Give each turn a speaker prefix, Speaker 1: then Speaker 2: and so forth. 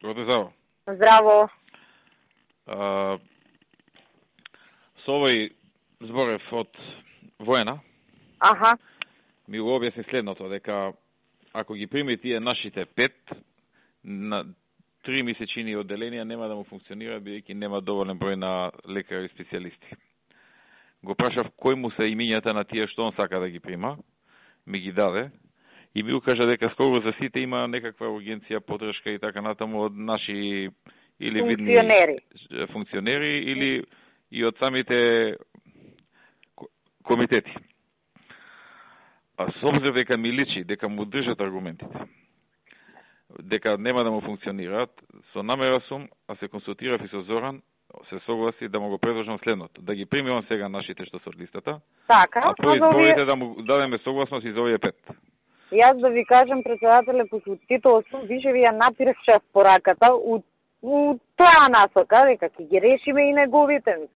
Speaker 1: Здраво.
Speaker 2: Здраво.
Speaker 1: Со овој зборев од Воена,
Speaker 2: Аха.
Speaker 1: ми го објасни следното, дека ако ги прими тие нашите 5, на 3 месечини одделенија нема да му функционира, бидејќи нема доволен број на лекари и специјалисти. Го прашав кој му се имињата на тие што он сака да ги прима, ми ги даде, и ми укажа дека скоро за сите има некаква ургенција, подршка и така натаму од наши или
Speaker 2: функционери.
Speaker 1: видни функционери или и од самите комитети. А со обзир дека ми личи, дека му држат аргументите, дека нема да му функционираат, со намера сум, а се консултирав и со Зоран, се согласи да му го предложам следното, да ги примивам сега нашите што се од листата,
Speaker 2: Така,
Speaker 1: а по изборите да му дадеме согласност и за овие 5.
Speaker 2: Јас да ви кажем, председателе, посветитело сум, више ви ја напирчав пораката у таа насока, дека ќе ги решиме и неговите.